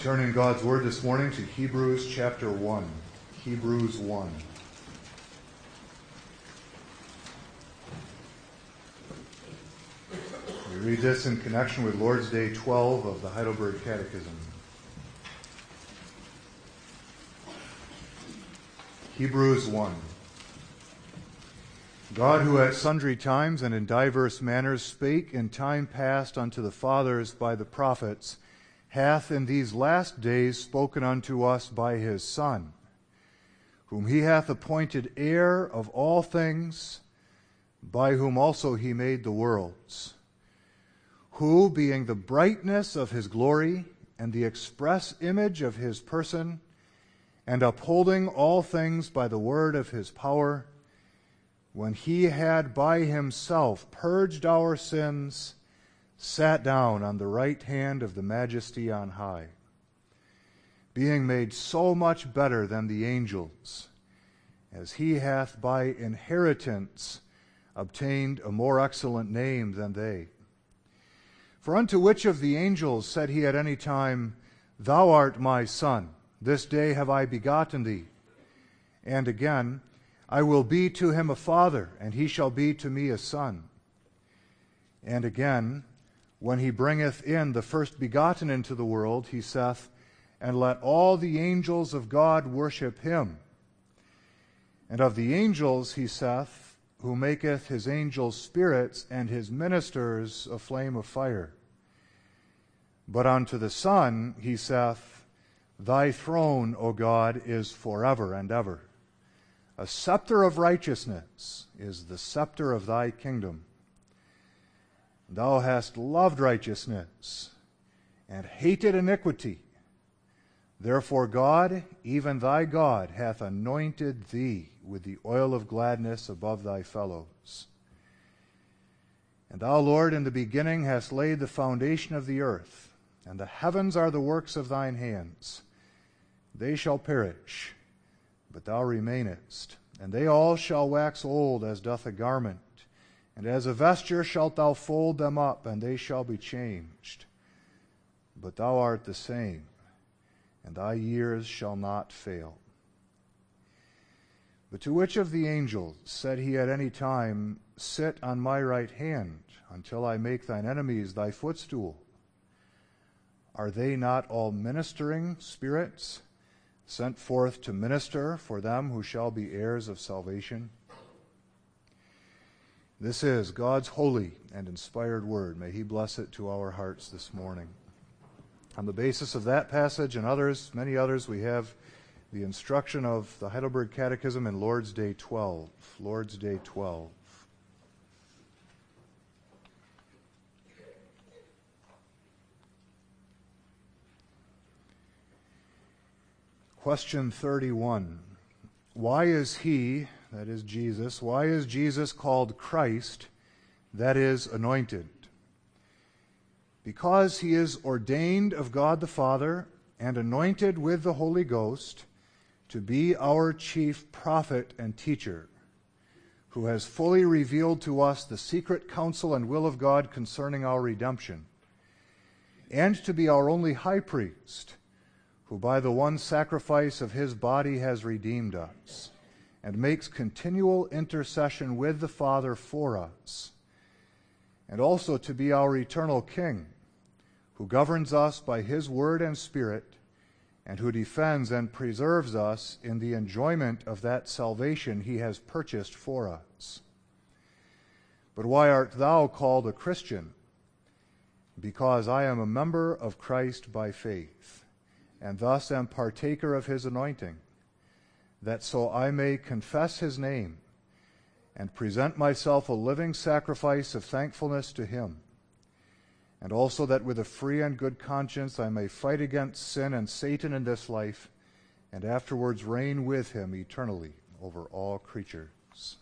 Turn in God's Word this morning to Hebrews chapter 1. Hebrews 1. We read this in connection with Lord's Day 12 of the Heidelberg Catechism. Hebrews 1. God, who at sundry times and in diverse manners spake in time past unto the fathers by the prophets, hath in these last days spoken unto us by his Son, whom he hath appointed heir of all things, by whom also he made the worlds, who, being the brightness of his glory and the express image of his person, and upholding all things by the word of his power, when he had by himself purged our sins, sat down on the right hand of the Majesty on high, being made so much better than the angels, as he hath by inheritance obtained a more excellent name than they. For unto which of the angels said he at any time, Thou art my Son, this day have I begotten thee? And again, I will be to him a father, and he shall be to me a son. And again, when he bringeth in the first begotten into the world, he saith, And let all the angels of God worship him. And of the angels he saith, Who maketh his angels spirits, and his ministers a flame of fire. But unto the Son he saith, Thy throne, O God, is forever and ever. A scepter of righteousness is the scepter of thy kingdom. Thou hast loved righteousness and hated iniquity. Therefore God, even thy God, hath anointed thee with the oil of gladness above thy fellows. And thou, Lord, in the beginning hast laid the foundation of the earth, and the heavens are the works of thine hands. They shall perish, but thou remainest, and they all shall wax old as doth a garment. And as a vesture shalt thou fold them up, and they shall be changed. But thou art the same, and thy years shall not fail. But to which of the angels said he at any time, Sit on my right hand, until I make thine enemies thy footstool? Are they not all ministering spirits, sent forth to minister for them who shall be heirs of salvation? This is God's holy and inspired word. May he bless it to our hearts this morning. On the basis of that passage and others, many others, we have the instruction of the Heidelberg Catechism in Lord's Day 12. Lord's Day 12. Question 31. Why is he, that is Jesus, why is Jesus called Christ, that is anointed? Because he is ordained of God the Father and anointed with the Holy Ghost to be our chief prophet and teacher, who has fully revealed to us the secret counsel and will of God concerning our redemption, and to be our only high priest, who by the one sacrifice of his body has redeemed us, and makes continual intercession with the Father for us, and also to be our eternal King, who governs us by his word and Spirit, and who defends and preserves us in the enjoyment of that salvation he has purchased for us. But why art thou called a Christian? Because I am a member of Christ by faith, and thus am partaker of his anointing, that so I may confess his name and present myself a living sacrifice of thankfulness to him, and also that with a free and good conscience I may fight against sin and Satan in this life, and afterwards reign with him eternally over all creatures.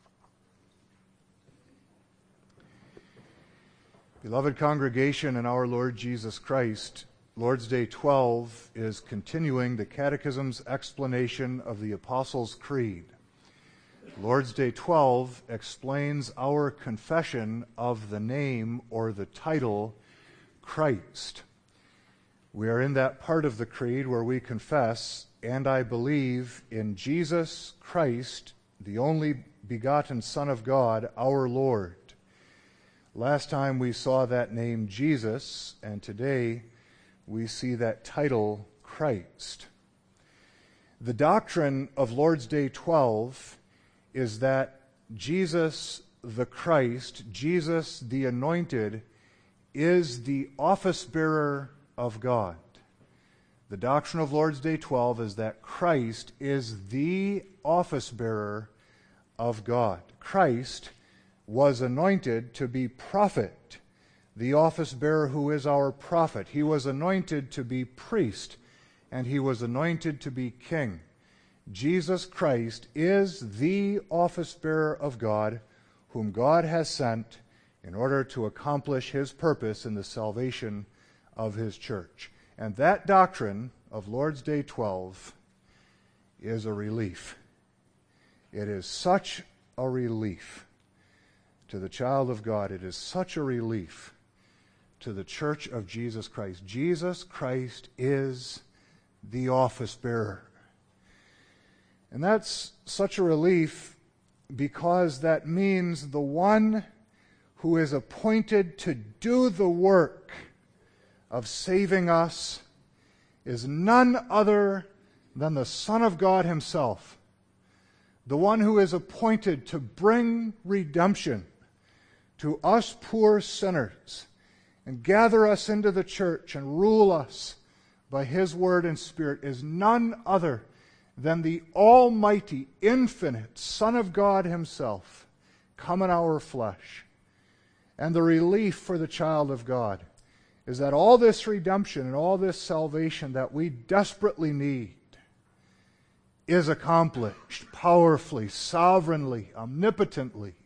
Beloved congregation in our Lord Jesus Christ, Lord's Day 12 is continuing the Catechism's explanation of the Apostles' Creed. Lord's Day 12 explains our confession of the name or the title Christ. We are in that part of the creed where we confess, "And I believe in Jesus Christ, the only begotten Son of God, our Lord." Last time we saw that name Jesus, and today we see that title Christ. The doctrine of Lord's Day 12 is that Jesus the Christ, Jesus the Anointed, is the office bearer of God. The doctrine of Lord's Day 12 is that Christ is the office bearer of God. Christ was anointed to be prophet, the office bearer who is our prophet. He was anointed to be priest, and he was anointed to be king. Jesus Christ is the office bearer of God, whom God has sent in order to accomplish his purpose in the salvation of his church. And that doctrine of Lord's Day 12 is a relief. It is such a relief to the child of God. It is such a relief to the church of Jesus Christ. Jesus Christ is the office bearer. And that's such a relief because that means the one who is appointed to do the work of saving us is none other than the Son of God himself, the one who is appointed to bring redemption to us poor sinners and gather us into the church and rule us by his word and spirit is none other than the almighty, infinite Son of God himself, come in our flesh. And the relief for the child of God is that all this redemption and all this salvation that we desperately need is accomplished powerfully, sovereignly, omnipotently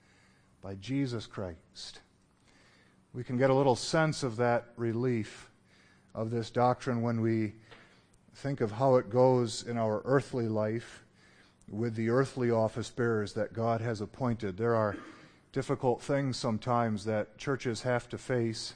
by Jesus Christ. We can get a little sense of that relief of this doctrine when we think of how it goes in our earthly life with the earthly office bearers that God has appointed. There are difficult things sometimes that churches have to face,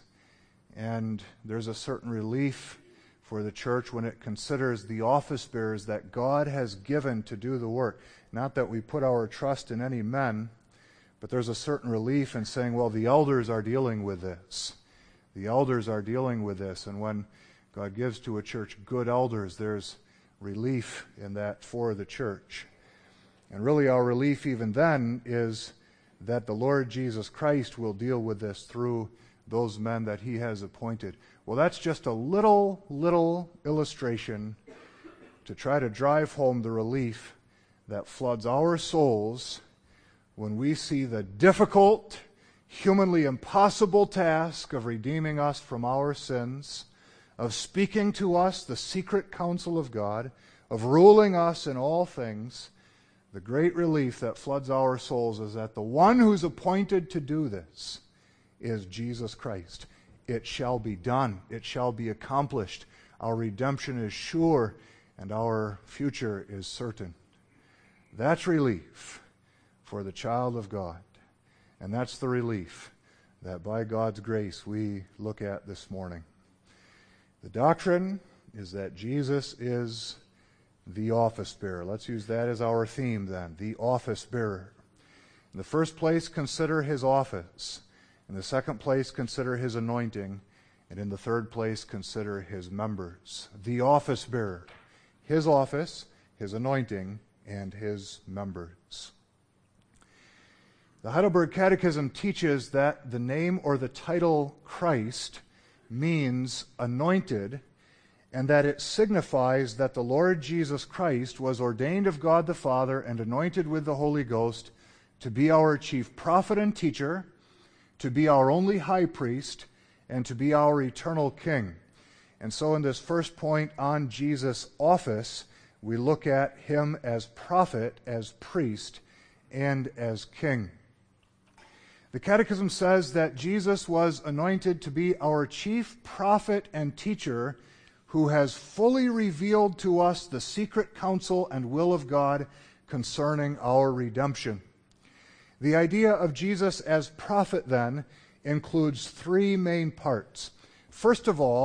and there's a certain relief for the church when it considers the office bearers that God has given to do the work. Not that we put our trust in any men, but there's a certain relief in saying, well, the elders are dealing with this. The elders are dealing with this, and when God gives to a church good elders, there's relief in that for the church. And really our relief even then is that the Lord Jesus Christ will deal with this through those men that he has appointed. Well, that's just a little illustration to try to drive home the relief that floods our souls when we see the difficult, humanly impossible task of redeeming us from our sins, of speaking to us the secret counsel of God, of ruling us in all things. The great relief that floods our souls is that the one who's appointed to do this is Jesus Christ. It shall be done. It shall be accomplished. Our redemption is sure, and our future is certain. That's relief for the child of God. And that's the relief that by God's grace we look at this morning. The doctrine is that Jesus is the office bearer. Let's use that as our theme then, the office bearer. In the first place, consider his office. In the second place, consider his anointing. And in the third place, consider his members. The office bearer, his office, his anointing, and his members. The Heidelberg Catechism teaches that the name or the title Christ means anointed, and that it signifies that the Lord Jesus Christ was ordained of God the Father and anointed with the Holy Ghost to be our chief prophet and teacher, to be our only high priest, and to be our eternal king. And so in this first point on Jesus' office, we look at him as prophet, as priest, and as king. The Catechism says that Jesus was anointed to be our chief prophet and teacher who has fully revealed to us the secret counsel and will of God concerning our redemption. The idea of Jesus as prophet, then, includes three main parts. First of all,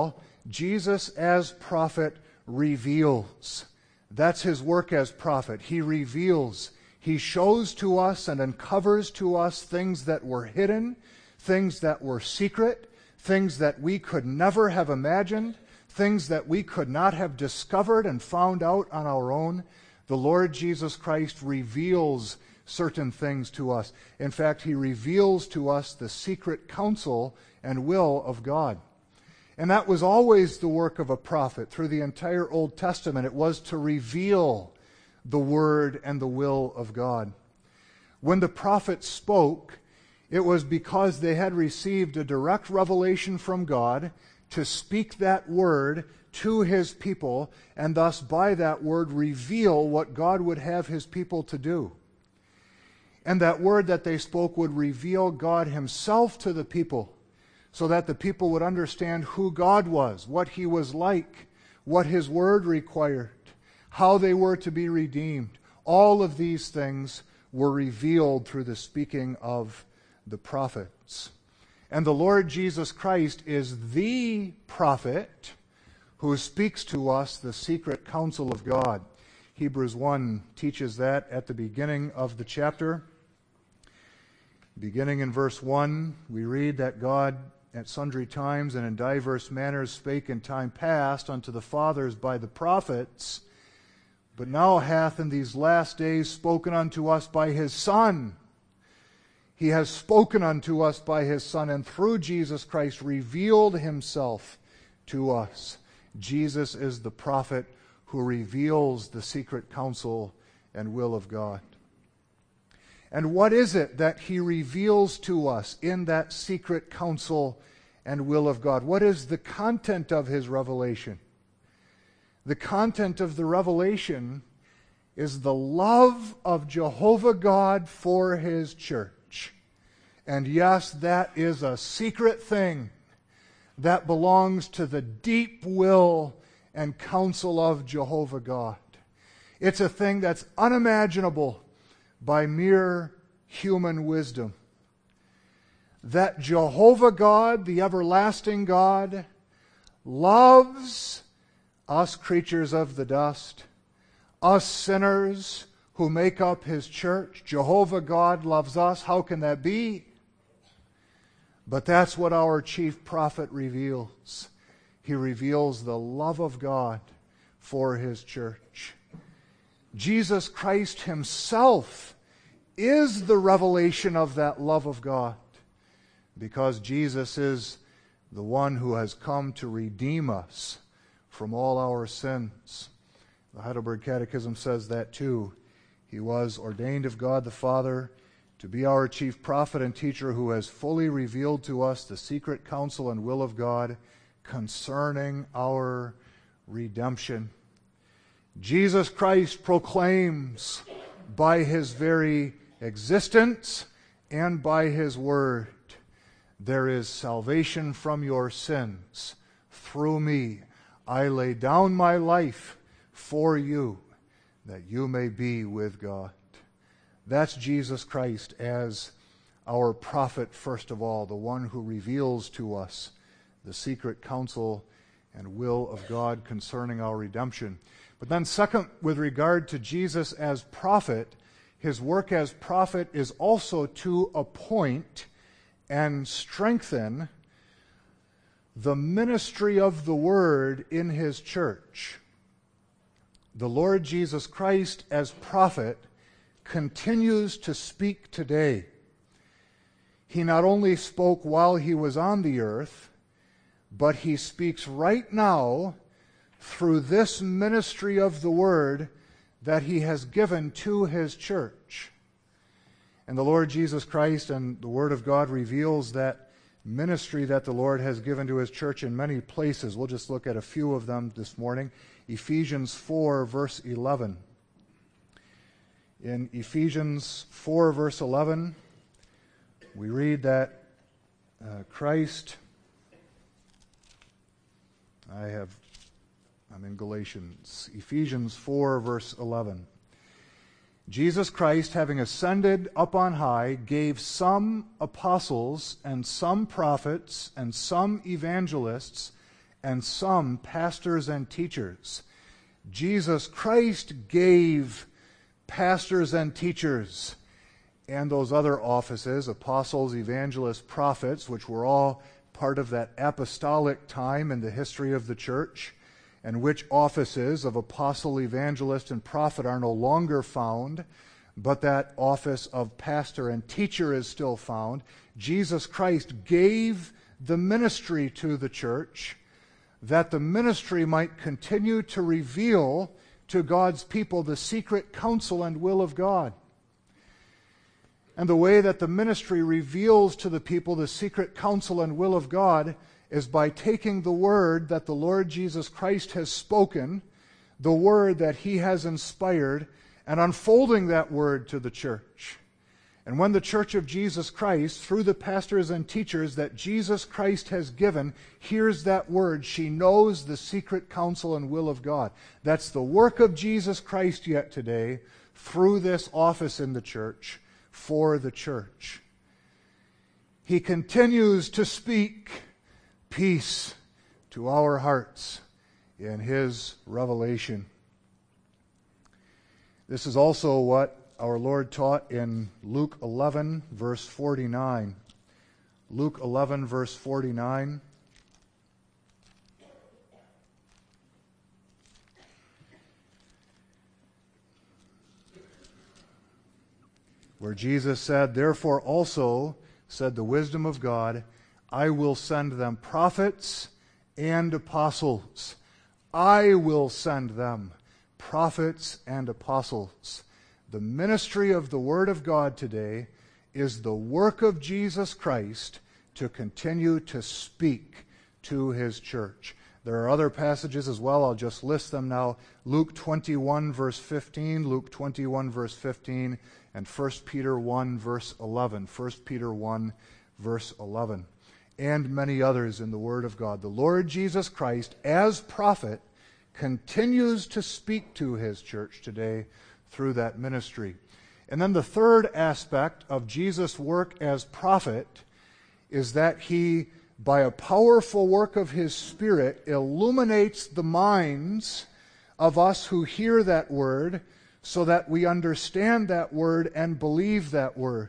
Jesus as prophet reveals. That's his work as prophet. He reveals. He shows to us and uncovers to us things that were hidden, things that were secret, things that we could never have imagined, things that we could not have discovered and found out on our own. The Lord Jesus Christ reveals certain things to us. In fact, he reveals to us the secret counsel and will of God. And that was always the work of a prophet through the entire Old Testament. It was to reveal the word and the will of God. When the prophets spoke, it was because they had received a direct revelation from God to speak that word to his people, and thus by that word reveal what God would have his people to do. And that word that they spoke would reveal God himself to the people, so that the people would understand who God was, what he was like, what his word required, how they were to be redeemed. All of these things were revealed through the speaking of the prophets. And the Lord Jesus Christ is the prophet who speaks to us the secret counsel of God. Hebrews 1 teaches that at the beginning of the chapter. Beginning in verse 1, we read that God at sundry times and in diverse manners spake in time past unto the fathers by the prophets, but now hath in these last days spoken unto us by his Son. He has spoken unto us by his Son, and through Jesus Christ revealed himself to us. Jesus is the prophet who reveals the secret counsel and will of God. And what is it that he reveals to us in that secret counsel and will of God? What is the content of his revelation? The content of the revelation is the love of Jehovah God for his church. And yes, that is a secret thing that belongs to the deep will and counsel of Jehovah God. It's a thing that's unimaginable by mere human wisdom. That Jehovah God, the everlasting God, loves us creatures of the dust, us sinners who make up his church. Jehovah God loves us. How can that be? But that's what our chief prophet reveals. He reveals the love of God for his church. Jesus Christ himself is the revelation of that love of God, because Jesus is the one who has come to redeem us from all our sins. The Heidelberg Catechism says that too. He was ordained of God the Father to be our chief prophet and teacher, who has fully revealed to us the secret counsel and will of God concerning our redemption. Jesus Christ proclaims by his very existence and by his word, there is salvation from your sins through me. I lay down my life for you, that you may be with God. That's Jesus Christ as our prophet, first of all, the one who reveals to us the secret counsel and will of God concerning our redemption. But then second, with regard to Jesus as prophet, his work as prophet is also to appoint and strengthen the ministry of the word in his church. The Lord Jesus Christ as prophet continues to speak today. He not only spoke while he was on the earth, but he speaks right now through this ministry of the word that he has given to his church. And the Lord Jesus Christ and the word of God reveals that ministry that the Lord has given to his church in many places. We'll just look at a few of them this morning. Ephesians 4, verse 11. In Ephesians 4, verse 11, we read that Christ, I'm in Galatians, Ephesians 4, verse 11. Jesus Christ, having ascended up on high, gave some apostles and some prophets and some evangelists and some pastors and teachers. Jesus Christ gave pastors and teachers and those other offices, apostles, evangelists, prophets, which were all part of that apostolic time in the history of the church, and which offices of apostle, evangelist, and prophet are no longer found, but that office of pastor and teacher is still found. Jesus Christ gave the ministry to the church that the ministry might continue to reveal to God's people the secret counsel and will of God. And the way that the ministry reveals to the people the secret counsel and will of God is by taking the word that the Lord Jesus Christ has spoken, the word that he has inspired, and unfolding that word to the church. And when the church of Jesus Christ, through the pastors and teachers that Jesus Christ has given, hears that word, she knows the secret counsel and will of God. That's the work of Jesus Christ yet today through this office in the church, for the church. He continues to speak peace to our hearts in his revelation. This is also what our Lord taught in Luke 11, verse 49. Luke 11, verse 49. Where Jesus said, "Therefore also, said the wisdom of God, I will send them prophets and apostles. I will send them prophets and apostles." The ministry of the Word of God today is the work of Jesus Christ to continue to speak to his church. There are other passages as well. I'll just list them now. Luke 21, verse 15, Luke 21, verse 15, and 1 Peter 1, verse 11. 1 Peter 1, verse 11. And many others in the Word of God. The Lord Jesus Christ, as prophet, continues to speak to his church today through that ministry. And then the third aspect of Jesus' work as prophet is that he, by a powerful work of his Spirit, illuminates the minds of us who hear that word so that we understand that word and believe that word.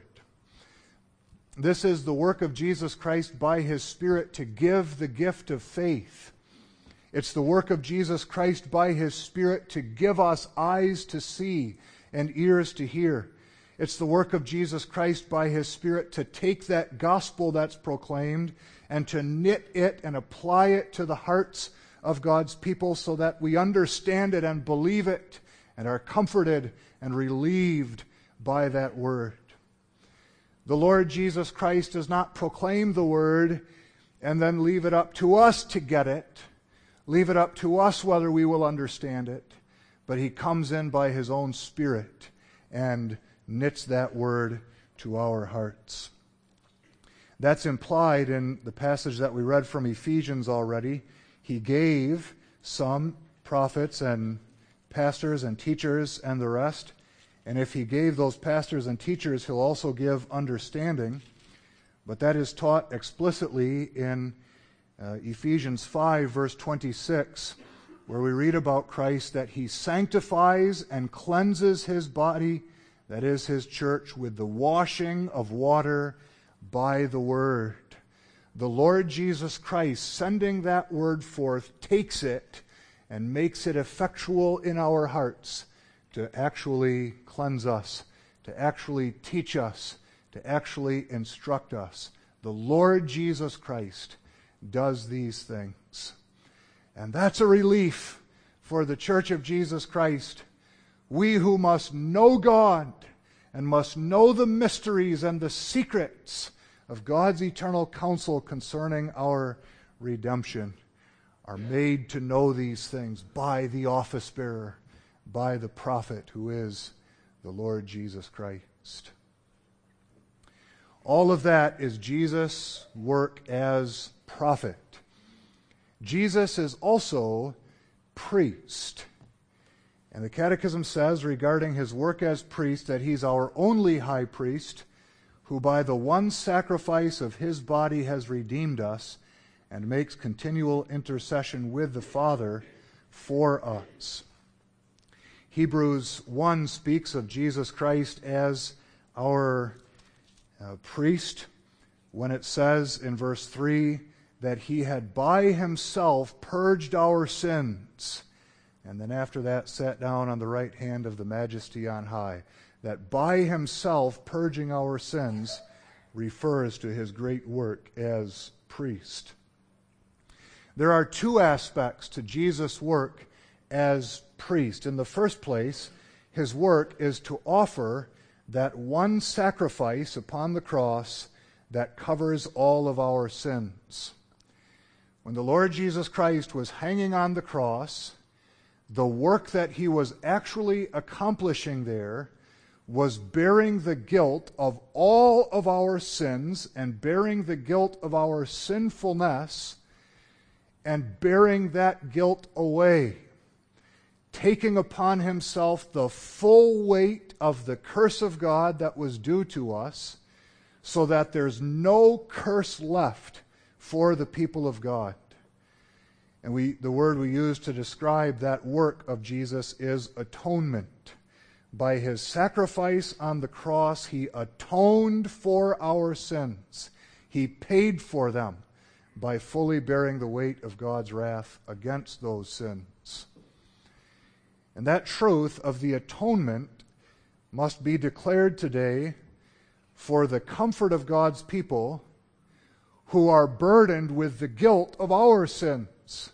This is the work of Jesus Christ by his Spirit to give the gift of faith. It's the work of Jesus Christ by his Spirit to give us eyes to see and ears to hear. It's the work of Jesus Christ by his Spirit to take that gospel that's proclaimed and to knit it and apply it to the hearts of God's people so that we understand it and believe it and are comforted and relieved by that word. The Lord Jesus Christ does not proclaim the word and then leave it up to us to get it, leave it up to us whether we will understand it, but he comes in by his own Spirit and knits that word to our hearts. That's implied in the passage that we read from Ephesians already. He gave some prophets and pastors and teachers and the rest. And if he gave those pastors and teachers, he'll also give understanding. But that is taught explicitly in Ephesians 5, verse 26, where we read about Christ that he sanctifies and cleanses his body, that is his church, with the washing of water by the word. The Lord Jesus Christ, sending that word forth, takes it and makes it effectual in our hearts to actually cleanse us, to actually teach us, to actually instruct us. The Lord Jesus Christ does these things. And that's a relief for the Church of Jesus Christ. We who must know God and must know the mysteries and the secrets of God's eternal counsel concerning our redemption are made to know these things by the office bearer, by the prophet who is the Lord Jesus Christ. All of that is Jesus' work as prophet. Jesus is also priest. And the Catechism says regarding his work as priest that he's our only high priest who by the one sacrifice of his body has redeemed us and makes continual intercession with the Father for us. Hebrews 1 speaks of Jesus Christ as our priest when it says in verse 3 that he had by himself purged our sins, and then after that sat down on the right hand of the Majesty on high. That by himself purging our sins refers to his great work as priest. There are two aspects to Jesus' work as priest. In the first place, his work is to offer that one sacrifice upon the cross that covers all of our sins. When the Lord Jesus Christ was hanging on the cross, the work that he was actually accomplishing there was bearing the guilt of all of our sins and bearing the guilt of our sinfulness and bearing that guilt away, taking upon himself the full weight of the curse of God that was due to us, so that there's no curse left for the people of God. And the word we use to describe that work of Jesus is atonement. By his sacrifice on the cross, he atoned for our sins. He paid for them by fully bearing the weight of God's wrath against those sins. And that truth of the atonement must be declared today for the comfort of God's people who are burdened with the guilt of our sins.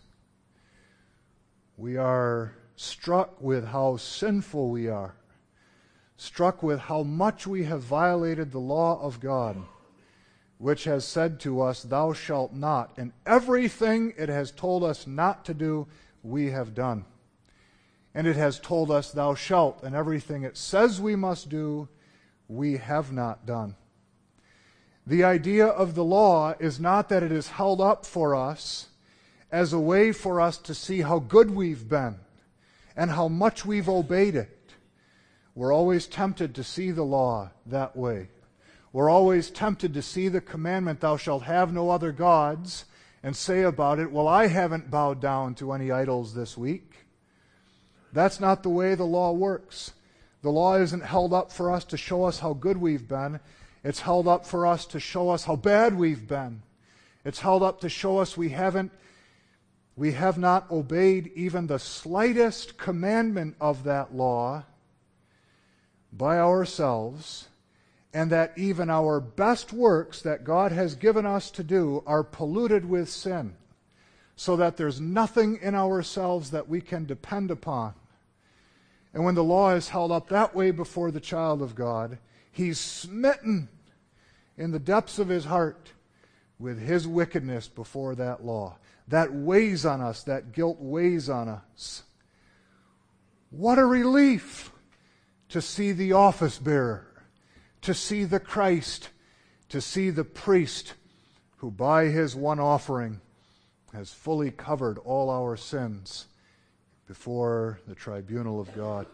We are struck with how sinful we are, struck with how much we have violated the law of God, which has said to us, "Thou shalt not," and everything it has told us not to do, we have done. And it has told us, "Thou shalt," and everything it says we must do, we have not done. The idea of the law is not that it is held up for us as a way for us to see how good we've been and how much we've obeyed it. We're always tempted to see the law that way. We're always tempted to see the commandment, "Thou shalt have no other gods," and say about it, "Well, I haven't bowed down to any idols this week." That's not the way the law works. The law isn't held up for us to show us how good we've been. It's held up for us to show us how bad we've been. It's held up to show us we have not obeyed even the slightest commandment of that law by ourselves, and that even our best works that God has given us to do are polluted with sin, so that there's nothing in ourselves that we can depend upon. And when the law is held up that way before the child of God, he's smitten in the depths of his heart with his wickedness before that law. That weighs on us, that guilt weighs on us. What a relief to see the office bearer, to see the Christ, to see the priest who by his one offering has fully covered all our sins before the tribunal of God.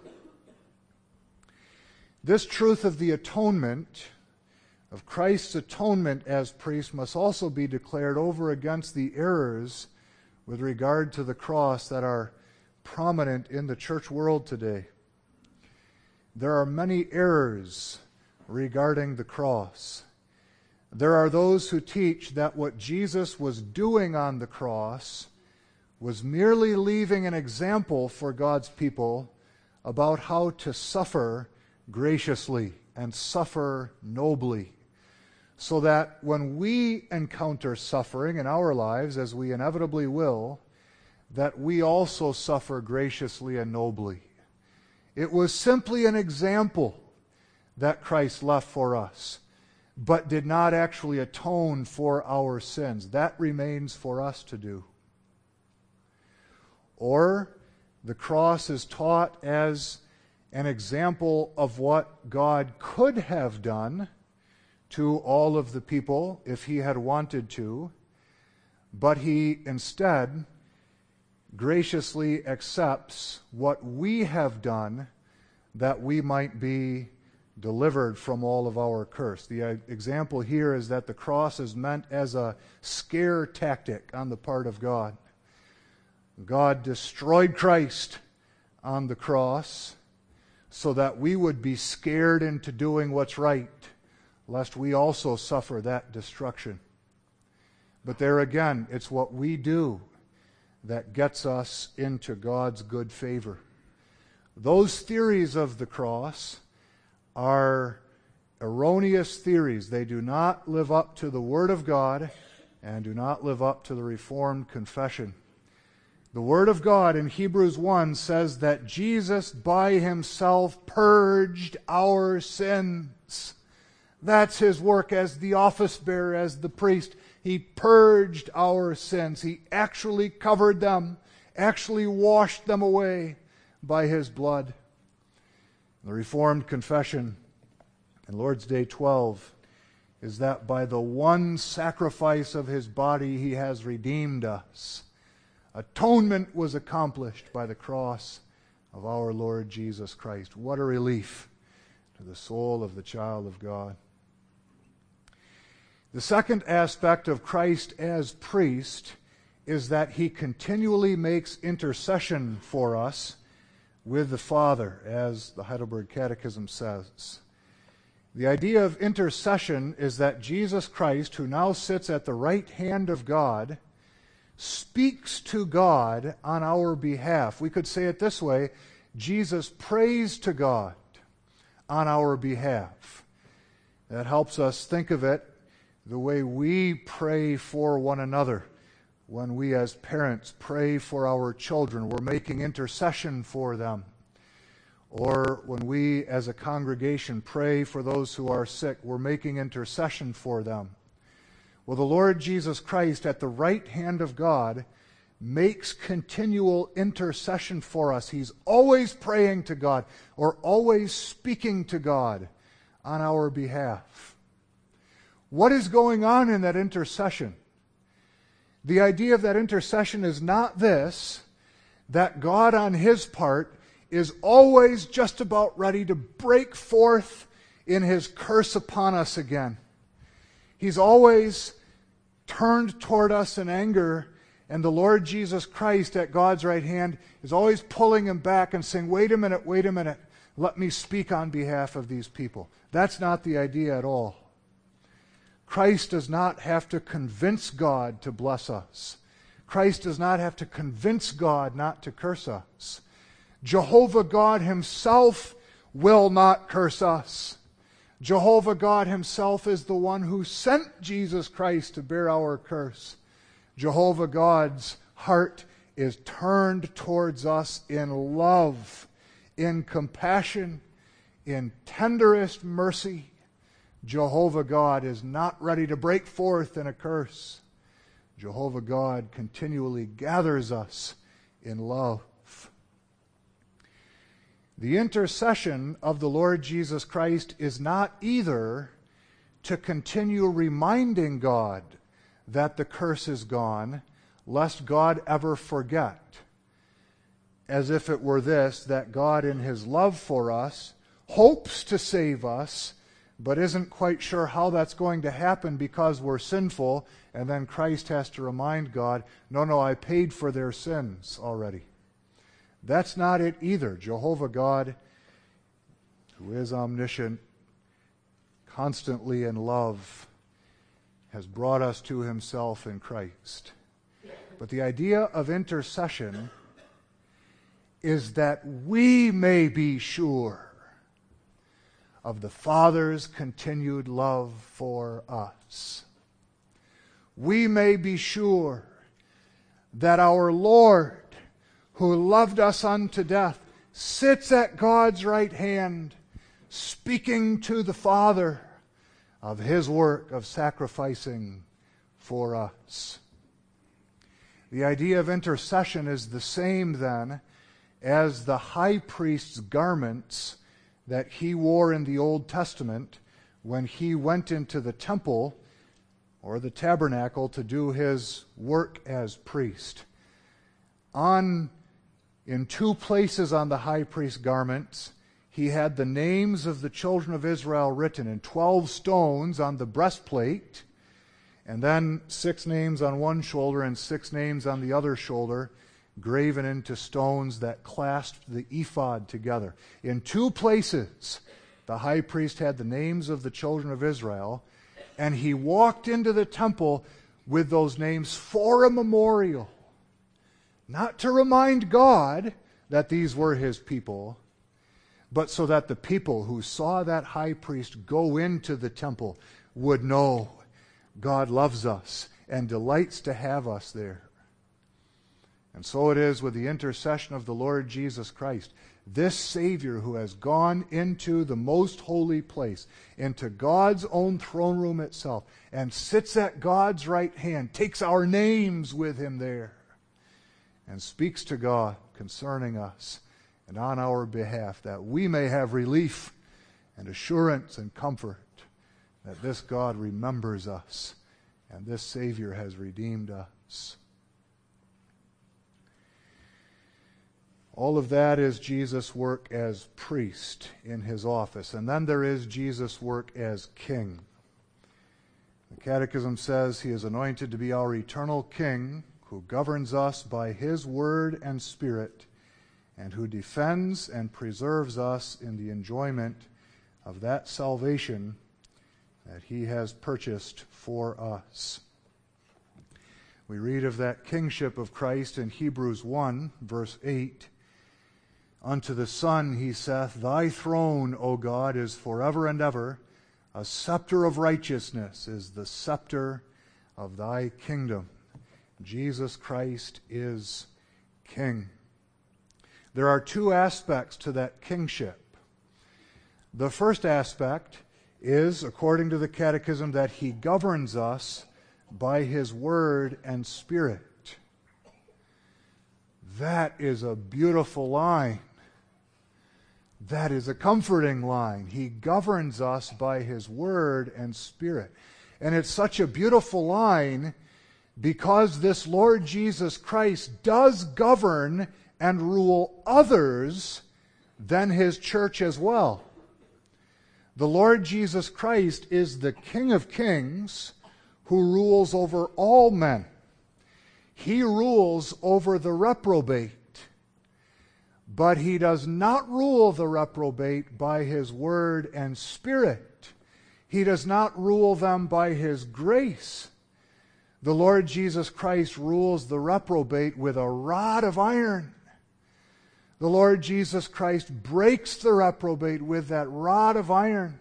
This truth of the atonement, of Christ's atonement as priest, must also be declared over against the errors with regard to the cross that are prominent in the church world today. There are many errors regarding the cross. There are those who teach that what Jesus was doing on the cross was merely leaving an example for God's people about how to suffer graciously and suffer nobly, so that when we encounter suffering in our lives, as we inevitably will, that we also suffer graciously and nobly. It was simply an example that Christ left for us, but did not actually atone for our sins. That remains for us to do. Or the cross is taught as an example of what God could have done to all of the people if he had wanted to, but he instead graciously accepts what we have done that we might be delivered from all of our curse. The example here is that the cross is meant as a scare tactic on the part of God. God destroyed Christ on the cross so that we would be scared into doing what's right, lest we also suffer that destruction. But there again, it's what we do that gets us into God's good favor. Those theories of the cross are erroneous theories. They do not live up to the Word of God and do not live up to the Reformed confession. The Word of God in Hebrews 1 says that Jesus by himself purged our sins. That's his work as the office bearer, as the priest. He purged our sins. He actually covered them, actually washed them away by his blood. The Reformed confession in Lord's Day 12 is that by the one sacrifice of his body he has redeemed us. Atonement was accomplished by the cross of our Lord Jesus Christ. What a relief to the soul of the child of God. The second aspect of Christ as priest is that he continually makes intercession for us with the Father, as the Heidelberg Catechism says. The idea of intercession is that Jesus Christ, who now sits at the right hand of God, speaks to God on our behalf. We could say it this way: Jesus prays to God on our behalf. That helps us think of it the way we pray for one another. When we as parents pray for our children, we're making intercession for them. Or when we as a congregation pray for those who are sick, we're making intercession for them. Well, the Lord Jesus Christ at the right hand of God makes continual intercession for us. He's always praying to God or always speaking to God on our behalf. What is going on in that intercession? The idea of that intercession is not this, that God on his part is always just about ready to break forth in his curse upon us again. He's always turned toward us in anger, and the Lord Jesus Christ at God's right hand is always pulling him back and saying, wait a minute, let me speak on behalf of these people. That's not the idea at all. Christ does not have to convince God to bless us. Christ does not have to convince God not to curse us. Jehovah God himself will not curse us. Jehovah God himself is the one who sent Jesus Christ to bear our curse. Jehovah God's heart is turned towards us in love, in compassion, in tenderest mercy. Jehovah God is not ready to break forth in a curse. Jehovah God continually gathers us in love. The intercession of the Lord Jesus Christ is not either to continue reminding God that the curse is gone, lest God ever forget, as if it were this, that God in his love for us hopes to save us, but isn't quite sure how that's going to happen because we're sinful, and then Christ has to remind God, no, I paid for their sins already. That's not it either. Jehovah God, who is omniscient, constantly in love, has brought us to himself in Christ. But the idea of intercession is that we may be sure of the Father's continued love for us. We may be sure that our Lord, who loved us unto death, sits at God's right hand, speaking to the Father of his work of sacrificing for us. The idea of intercession is the same then as the high priest's garments that he wore in the Old Testament when he went into the temple or the tabernacle to do his work as priest. In two places on the high priest's garments, he had the names of the children of Israel written in 12 stones on the breastplate, and then 6 names on one shoulder and 6 names on the other shoulder, graven into stones that clasped the ephod together. In 2 places, the high priest had the names of the children of Israel, and he walked into the temple with those names for a memorial. Not to remind God that these were his people, but so that the people who saw that high priest go into the temple would know God loves us and delights to have us there. And so it is with the intercession of the Lord Jesus Christ. This Savior who has gone into the most holy place, into God's own throne room itself, and sits at God's right hand, takes our names with him there, and speaks to God concerning us and on our behalf, that we may have relief and assurance and comfort that this God remembers us and this Savior has redeemed us. All of that is Jesus' work as priest in his office. And then there is Jesus' work as king. The Catechism says he is anointed to be our eternal king, who governs us by his word and spirit, and who defends and preserves us in the enjoyment of that salvation that he has purchased for us. We read of that kingship of Christ in Hebrews 1, verse 8. Unto the Son he saith, Thy throne, O God, is forever and ever. A scepter of righteousness is the scepter of thy kingdom. Jesus Christ is King. There are 2 aspects to that kingship. The first aspect is, according to the Catechism, that he governs us by his word and spirit. That is a beautiful line. That is a comforting line. He governs us by his word and spirit. And it's such a beautiful line because this Lord Jesus Christ does govern and rule others than his church as well. The Lord Jesus Christ is the King of Kings who rules over all men. He rules over the reprobate. But he does not rule the reprobate by his word and spirit. He does not rule them by his grace. The Lord Jesus Christ rules the reprobate with a rod of iron. The Lord Jesus Christ breaks the reprobate with that rod of iron.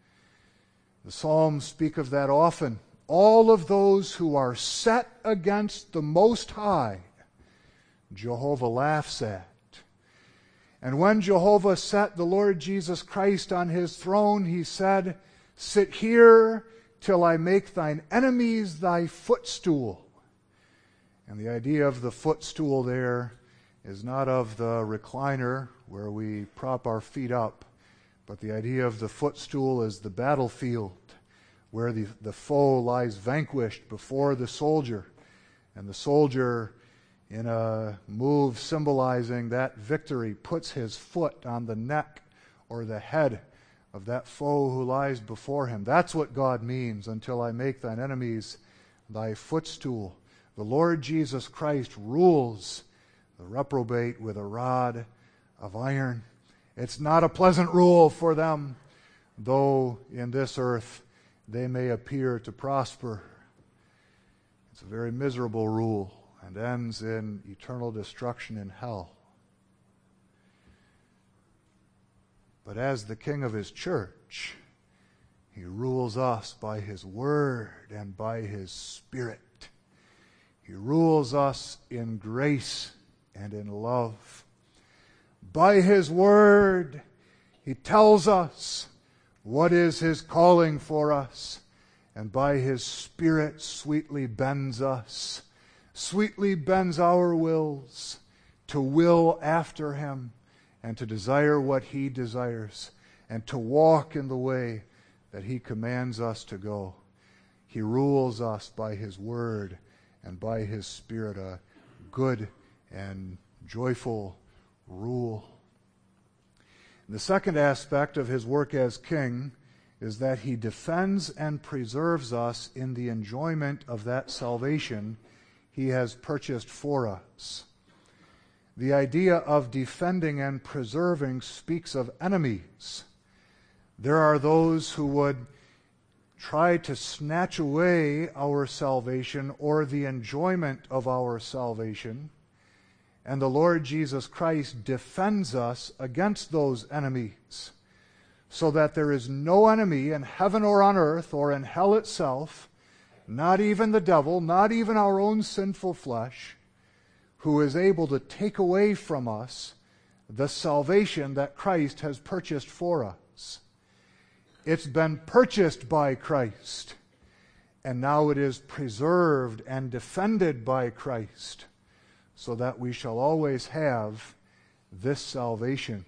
The Psalms speak of that often. All of those who are set against the Most High, Jehovah laughs at. And when Jehovah set the Lord Jesus Christ on his throne, he said, Sit here till I make thine enemies thy footstool. And the idea of the footstool there is not of the recliner where we prop our feet up, but the idea of the footstool is the battlefield where the foe lies vanquished before the soldier. And the soldier, in a move symbolizing that victory, puts his foot on the neck or the head of that foe who lies before him. That's what God means, until I make thine enemies thy footstool. The Lord Jesus Christ rules the reprobate with a rod of iron. It's not a pleasant rule for them, though in this earth they may appear to prosper. It's a very miserable rule and ends in eternal destruction in hell. But as the King of his church, he rules us by his word and by his spirit. He rules us in grace and in love. By his word, he tells us what is his calling for us, and by his spirit sweetly bends us, sweetly bends our wills to will after him and to desire what he desires and to walk in the way that he commands us to go. He rules us by his word and by his spirit, a good and joyful rule. The second aspect of his work as king is that he defends and preserves us in the enjoyment of that salvation he has purchased for us. The idea of defending and preserving speaks of enemies. There are those who would try to snatch away our salvation or the enjoyment of our salvation, and the Lord Jesus Christ defends us against those enemies, so that there is no enemy in heaven or on earth or in hell itself, not even the devil, not even our own sinful flesh, who is able to take away from us the salvation that Christ has purchased for us. It's been purchased by Christ, and now it is preserved and defended by Christ, so that we shall always have this salvation.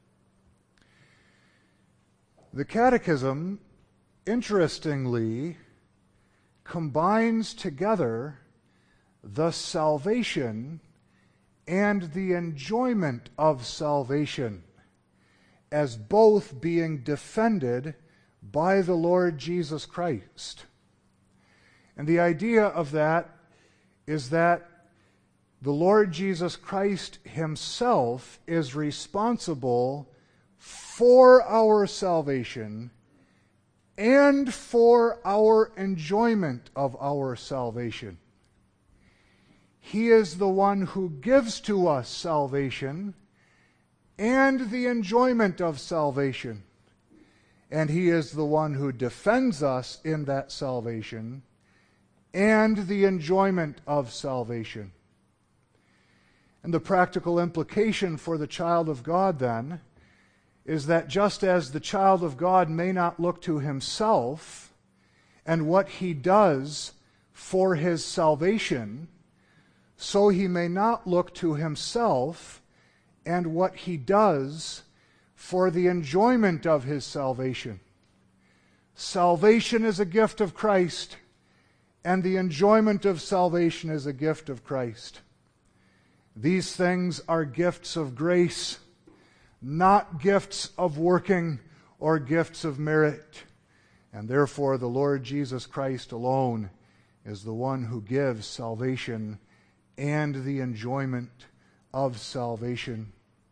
The Catechism, interestingly, combines together the salvation and the enjoyment of salvation as both being defended by the Lord Jesus Christ. And the idea of that is that the Lord Jesus Christ himself is responsible for our salvation and for our enjoyment of our salvation. He is the one who gives to us salvation and the enjoyment of salvation. And he is the one who defends us in that salvation and the enjoyment of salvation. And the practical implication for the child of God, then, is that just as the child of God may not look to himself and what he does for his salvation, so he may not look to himself and what he does for the enjoyment of his salvation. Salvation is a gift of Christ, and the enjoyment of salvation is a gift of Christ. These things are gifts of grace, not gifts of working or gifts of merit. And therefore the Lord Jesus Christ alone is the one who gives salvation and the enjoyment of salvation.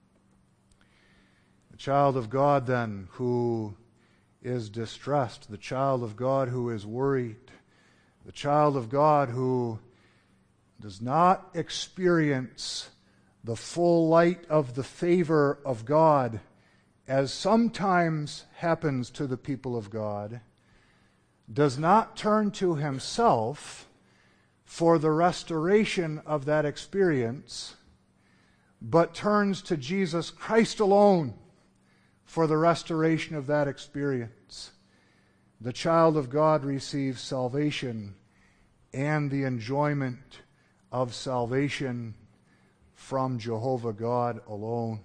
The child of God, then, who is distressed, the child of God who is worried, the child of God who does not experience the full light of the favor of God, as sometimes happens to the people of God, does not turn to himself for the restoration of that experience, but turns to Jesus Christ alone for the restoration of that experience. The child of God receives salvation and the enjoyment of salvation from Jehovah God alone.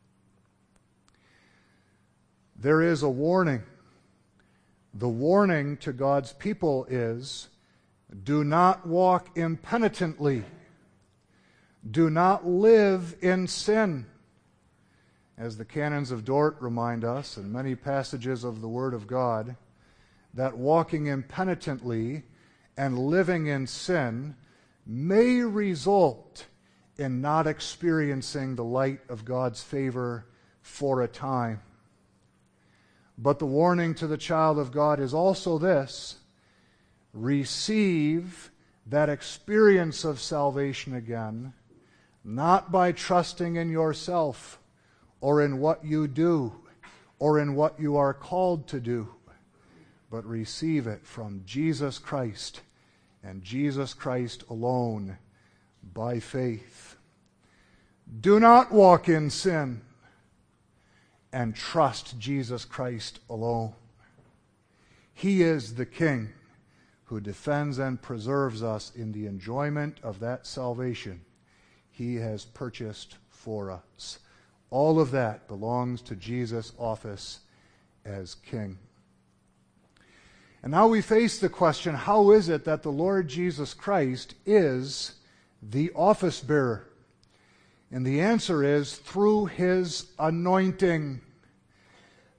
There is a warning. The warning to God's people is, do not walk impenitently. Do not live in sin. As the canons of Dort remind us, in many passages of the Word of God, that walking impenitently and living in sin may result in not experiencing the light of God's favor for a time. But the warning to the child of God is also this: receive that experience of salvation again, not by trusting in yourself or in what you do or in what you are called to do, but receive it from Jesus Christ and Jesus Christ alone by faith. Do not walk in sin, and trust Jesus Christ alone. He is the King who defends and preserves us in the enjoyment of that salvation He has purchased for us. All of that belongs to Jesus' office as King. And now we face the question, how is it that the Lord Jesus Christ is the office bearer? And the answer is through His anointing.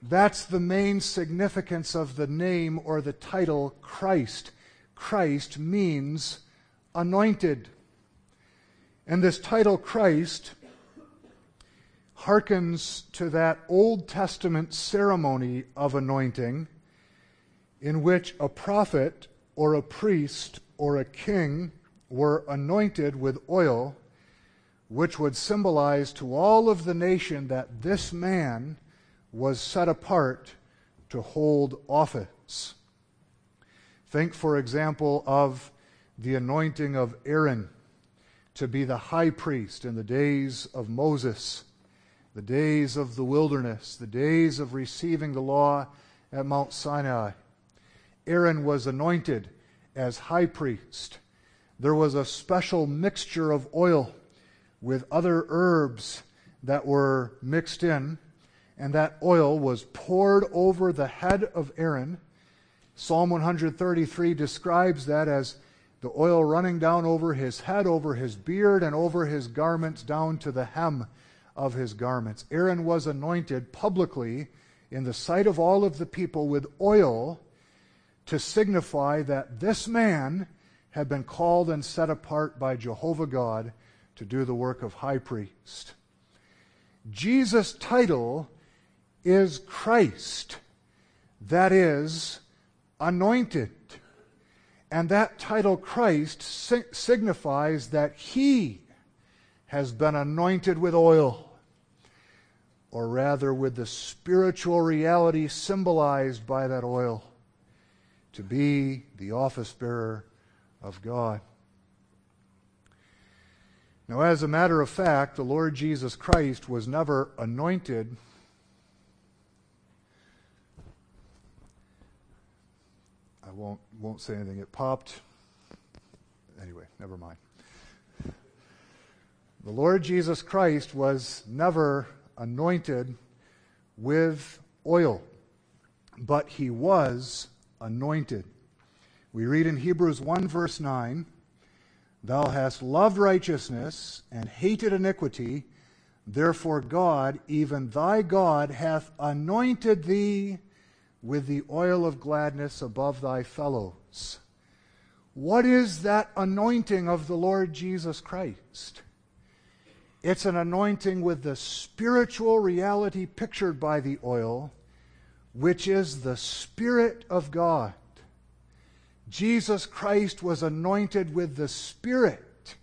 That's the main significance of the name or the title Christ. Christ means anointed. And this title Christ hearkens to that Old Testament ceremony of anointing in which a prophet or a priest or a king were anointed with oil, which would symbolize to all of the nation that this man was set apart to hold office. Think, for example, of the anointing of Aaron to be the high priest in the days of Moses, the days of the wilderness, the days of receiving the law at Mount Sinai. Aaron was anointed as high priest. There was a special mixture of oil with other herbs that were mixed in, and that oil was poured over the head of Aaron. Psalm 133 describes that as the oil running down over his head, over his beard, and over his garments down to the hem of his garments. Aaron was anointed publicly in the sight of all of the people with oil to signify that this man had been called and set apart by Jehovah God to do the work of high priest. Jesus' title is Christ, that is, anointed. And that title Christ signifies that he has been anointed with oil, or rather with the spiritual reality symbolized by that oil, to be the office bearer of God. Now, as a matter of fact, the Lord Jesus Christ was never anointed I won't say anything. It popped. Anyway, never mind. The Lord Jesus Christ was never anointed with oil, but he was anointed. We read in Hebrews 1 verse 9, "Thou hast loved righteousness and hated iniquity, therefore God, even thy God, hath anointed thee with the oil of gladness above thy fellows." What is that anointing of the Lord Jesus Christ? It's an anointing with the spiritual reality pictured by the oil, which is the Spirit of God. Jesus Christ was anointed with the Spirit.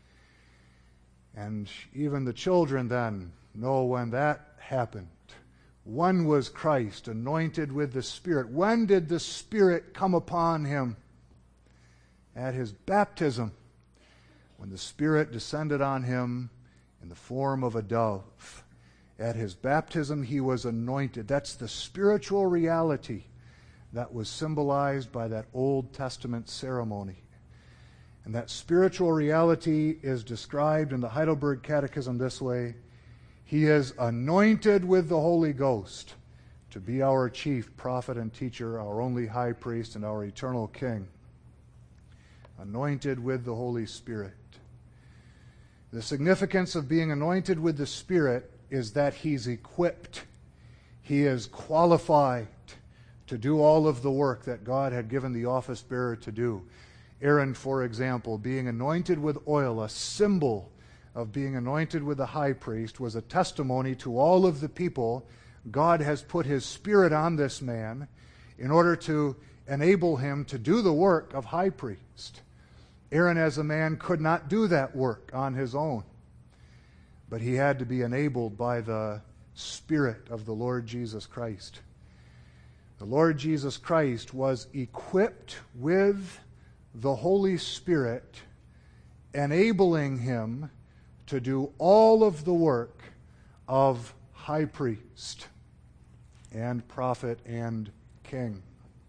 And even the children then know when that happened. When was Christ anointed with the Spirit? When did the Spirit come upon him? At his baptism, when the Spirit descended on him in the form of a dove. At his baptism, he was anointed. That's the spiritual reality that was symbolized by that Old Testament ceremony. And that spiritual reality is described in the Heidelberg Catechism this way: he is anointed with the Holy Ghost to be our chief prophet and teacher, our only high priest, and our eternal king. Anointed with the Holy Spirit. The significance of being anointed with the Spirit is that he's equipped. He is qualified to do all of the work that God had given the office bearer to do. Aaron, for example, being anointed with oil, a symbol of being anointed with the high priest, was a testimony to all of the people. God has put his Spirit on this man in order to enable him to do the work of high priest. Aaron as a man could not do that work on his own, but he had to be enabled by the Spirit of the Lord Jesus Christ. The Lord Jesus Christ was equipped with the Holy Spirit, enabling him to do all of the work of high priest and prophet and king.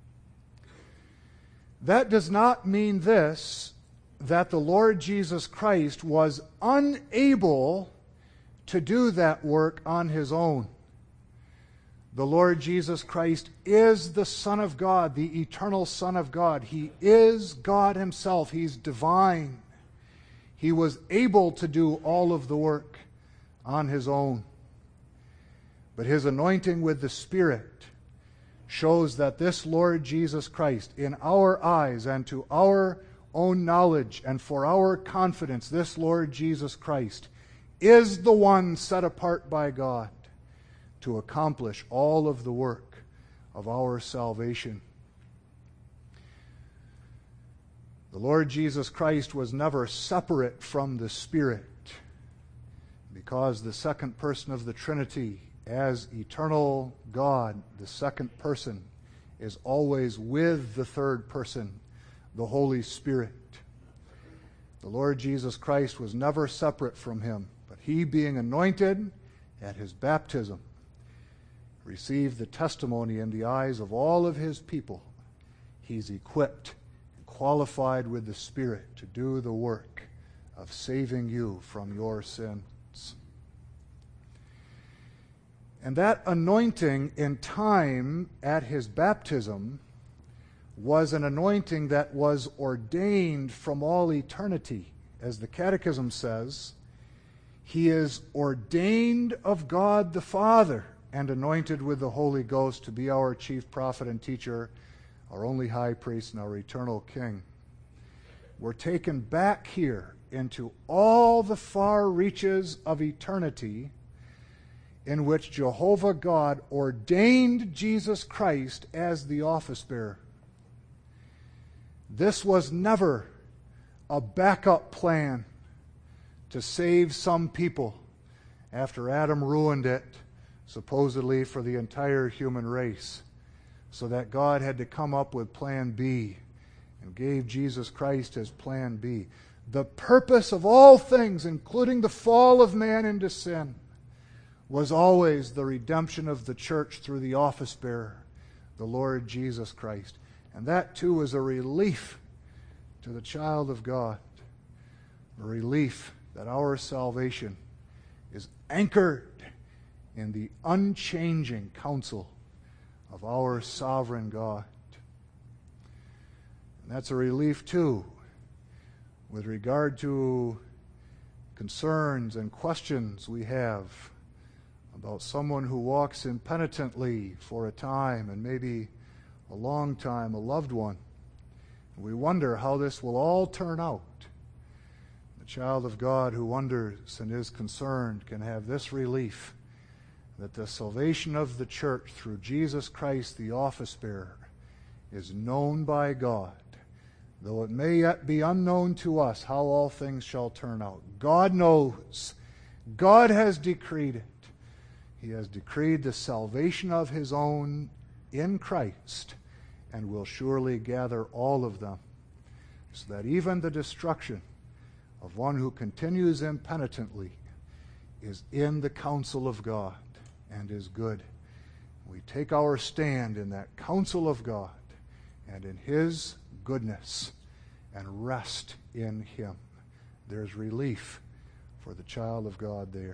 That does not mean this, that the Lord Jesus Christ was unable to do that work on his own. The Lord Jesus Christ is the Son of God, the eternal Son of God. He is God himself. He's divine. He was able to do all of the work on his own. But his anointing with the Spirit shows that this Lord Jesus Christ, in our eyes and to our own knowledge and for our confidence, this Lord Jesus Christ is the one set apart by God to accomplish all of the work of our salvation. The Lord Jesus Christ was never separate from the Spirit, because the second person of the Trinity, as eternal God, the second person, is always with the third person, the Holy Spirit. The Lord Jesus Christ was never separate from him, but he, being anointed at his baptism, received the testimony in the eyes of all of his people. He's equipped and qualified with the Spirit to do the work of saving you from your sins. And that anointing in time at his baptism was an anointing that was ordained from all eternity. As the Catechism says, he is ordained of God the Father and anointed with the Holy Ghost to be our chief prophet and teacher, our only high priest and our eternal King. We're taken back here into all the far reaches of eternity in which Jehovah God ordained Jesus Christ as the office bearer. This was never a backup plan to save some people after Adam ruined it, supposedly for the entire human race, so that God had to come up with plan B and gave Jesus Christ as plan B. The purpose of all things, including the fall of man into sin, was always the redemption of the church through the office bearer, the Lord Jesus Christ. And that too is a relief to the child of God, a relief that our salvation is anchored in the unchanging counsel of our sovereign God. And that's a relief too with regard to concerns and questions we have about someone who walks impenitently for a time, and maybe a long time, a loved one. We wonder how this will all turn out. The child of God who wonders and is concerned can have this relief, that the salvation of the church through Jesus Christ, the office bearer, is known by God, though it may yet be unknown to us how all things shall turn out. God knows. God has decreed it. He has decreed the salvation of his own in Christ, and will surely gather all of them, so that even the destruction of one who continues impenitently is in the counsel of God and is good. We take our stand in that counsel of God and in his goodness and rest in him. There's relief for the child of God there.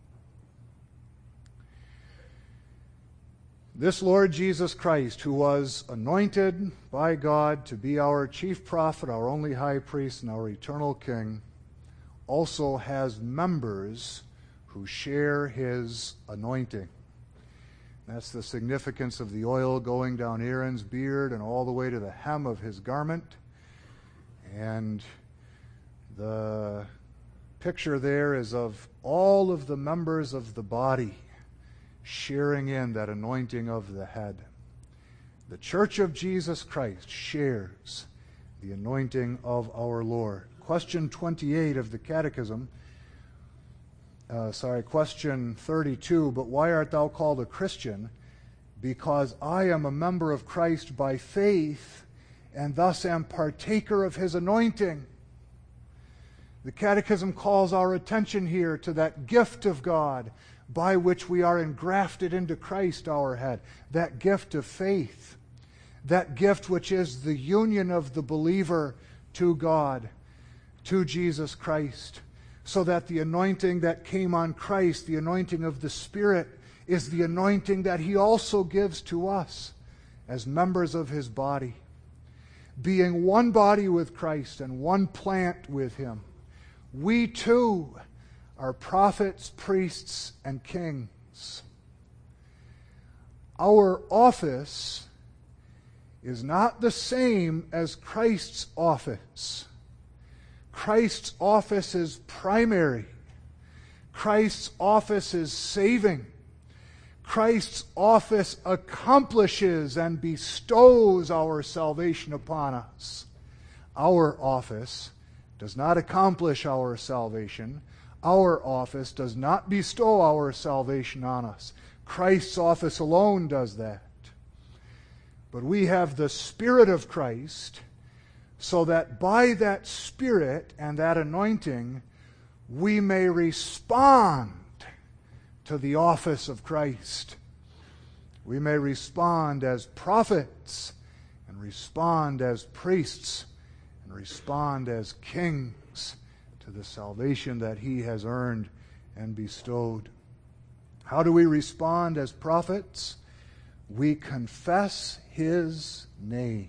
This Lord Jesus Christ, who was anointed by God to be our chief prophet, our only high priest, and our eternal King, also has members who share his anointing. That's the significance of the oil going down Aaron's beard and all the way to the hem of his garment. And the picture there is of all of the members of the body sharing in that anointing of the head. The Church of Jesus Christ shares the anointing of our Lord. Question 28 of the Catechism, question 32, but why art thou called a Christian? Because I am a member of Christ by faith, and thus am partaker of his anointing. The Catechism calls our attention here to that gift of God by which we are engrafted into Christ our head, that gift of faith, that gift which is the union of the believer to God, to Jesus Christ, so that the anointing that came on Christ, the anointing of the Spirit, is the anointing that he also gives to us as members of his body. Being one body with Christ and one plant with him, we too are prophets, priests, and kings. our office is not the same as Christ's office. Christ's office is primary. Christ's office is saving. Christ's office accomplishes and bestows our salvation upon us. Our office does not accomplish our salvation. Our office does not bestow our salvation on us. Christ's office alone does that. But we have the Spirit of Christ, so that by that Spirit and that anointing, we may respond to the office of Christ. We may respond as prophets, and respond as priests, and respond as kings to the salvation that He has earned and bestowed. How do we respond as prophets? We confess His name.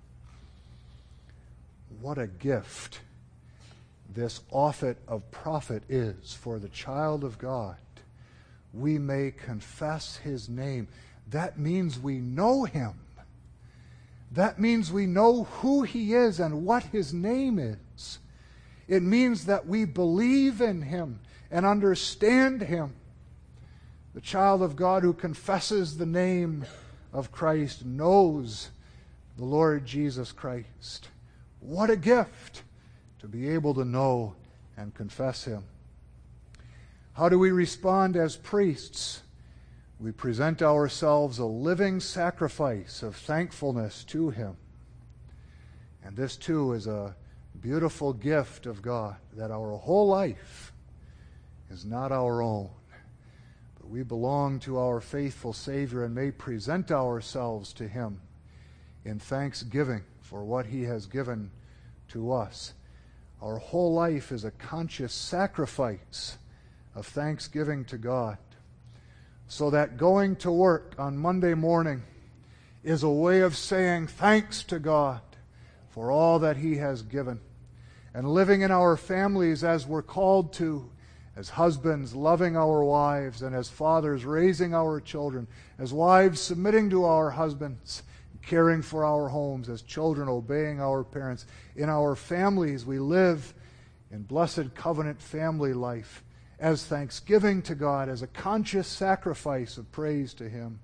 What a gift this office of prophet is for the child of God. We may confess His name. That means we know Him. That means we know who He is and what His name is. It means that we believe in Him and understand Him. The child of God who confesses the name of Christ knows the Lord Jesus Christ. What a gift to be able to know and confess Him. How do we respond as priests? We present ourselves a living sacrifice of thankfulness to Him. And this too is a beautiful gift of God, that our whole life is not our own. We belong to our faithful Savior and may present ourselves to Him in thanksgiving for what He has given to us. Our whole life is a conscious sacrifice of thanksgiving to God, so that going to work on Monday morning is a way of saying thanks to God for all that He has given, and living in our families as we're called to, as husbands loving our wives, and as fathers raising our children, as wives submitting to our husbands, caring for our homes, as children obeying our parents. In our families we live in blessed covenant family life as thanksgiving to God, as a conscious sacrifice of praise to Him.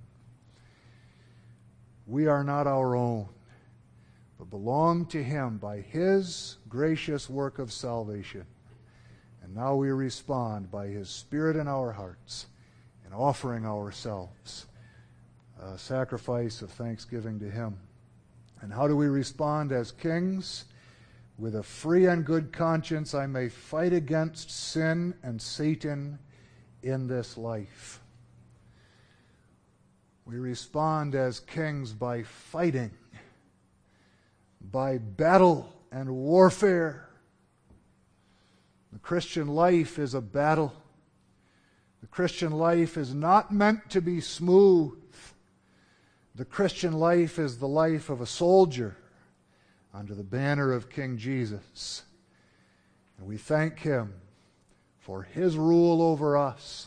We are not our own, but belong to Him by His gracious work of salvation. And now we respond by His Spirit in our hearts and offering ourselves a sacrifice of thanksgiving to Him. And how do we respond as kings? With a free and good conscience, I may fight against sin and Satan in this life. We respond as kings by fighting, by battle and warfare. The Christian life is a battle. The Christian life is not meant to be smooth. The Christian life is the life of a soldier under the banner of King Jesus. And we thank Him for His rule over us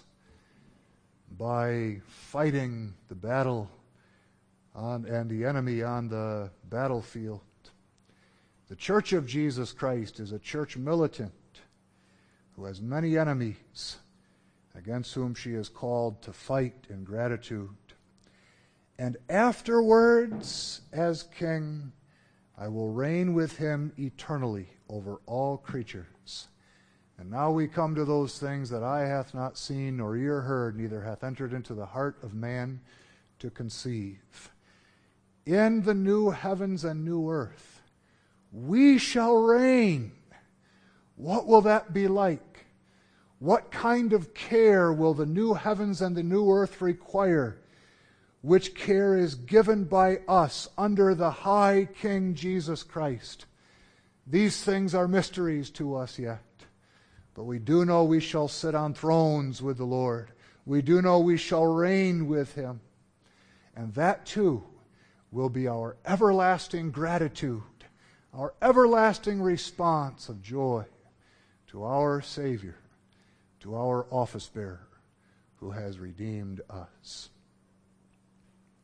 by fighting the battle and the enemy on the battlefield. The Church of Jesus Christ is a church militant who has many enemies against whom she is called to fight in gratitude. And afterwards, as king, I will reign with Him eternally over all creatures. And now we come to those things that eye hath not seen, nor ear heard, neither hath entered into the heart of man to conceive. In the new heavens and new earth, we shall reign. What will that be like? What kind of care will the new heavens and the new earth require? Which care is given by us under the high King Jesus Christ. These things are mysteries to us yet. But we do know we shall sit on thrones with the Lord. We do know we shall reign with Him. And that too will be our everlasting gratitude, our everlasting response of joy to our Savior, to our office bearer who has redeemed us.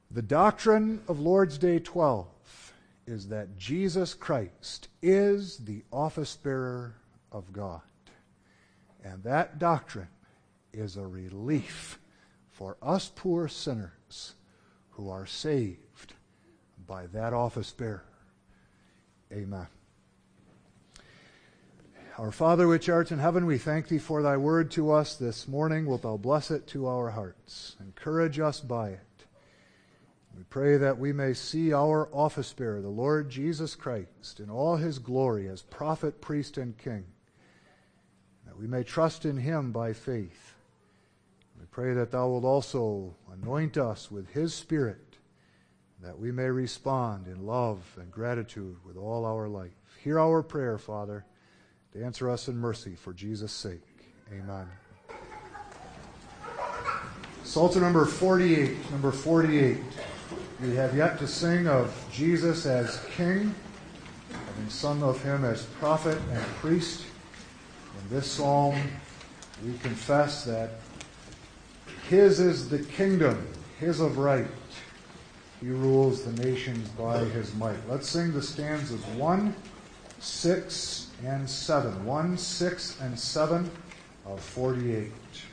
The doctrine of Lord's Day 12 is that Jesus Christ is the office bearer of God. And that doctrine is a relief for us poor sinners who are saved by that office bearer. Amen. Our Father which art in heaven, we thank thee for thy word to us this morning. Wilt thou bless it to our hearts? Encourage us by it. We pray that we may see our office bearer, the Lord Jesus Christ, in all his glory as prophet, priest, and king. That we may trust in him by faith. We pray that thou wilt also anoint us with his Spirit, that we may respond in love and gratitude with all our life. Hear our prayer, Father, to answer us in mercy for Jesus' sake. Amen. Psalter number 48. Number 48. We have yet to sing of Jesus as King, having sung of him as prophet and priest. In this psalm, we confess that his is the kingdom, his of right. He rules the nations by his might. Let's sing the stanzas 1, 6, and 7. 1, 6, and 7 of 48.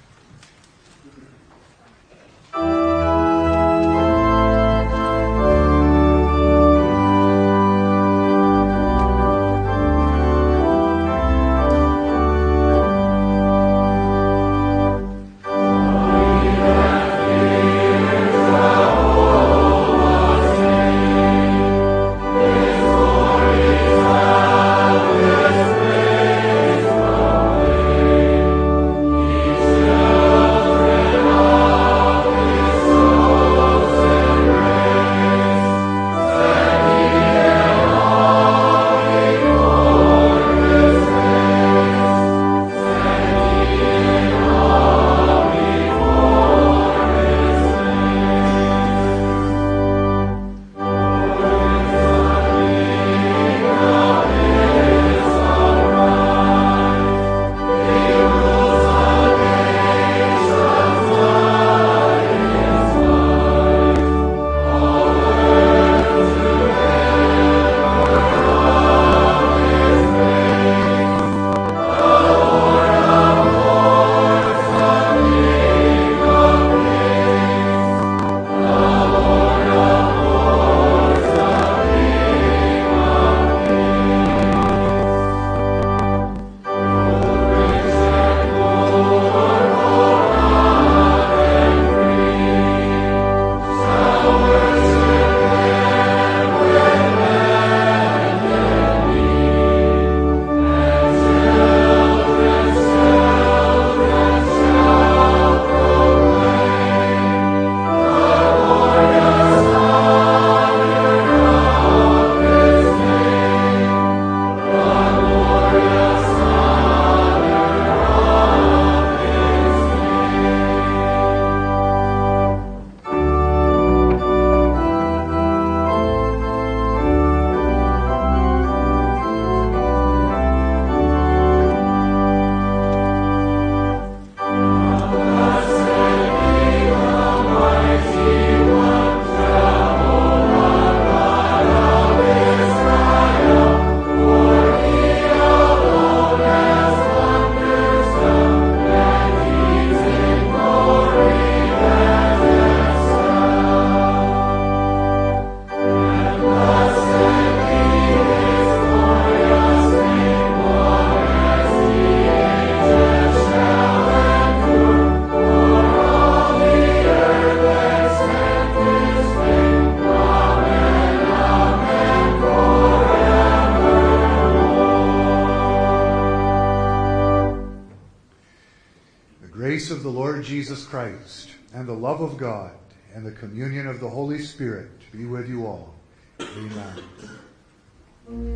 grace of the Lord Jesus Christ, and the love of God, and the communion of the Holy Spirit be with you all. Amen.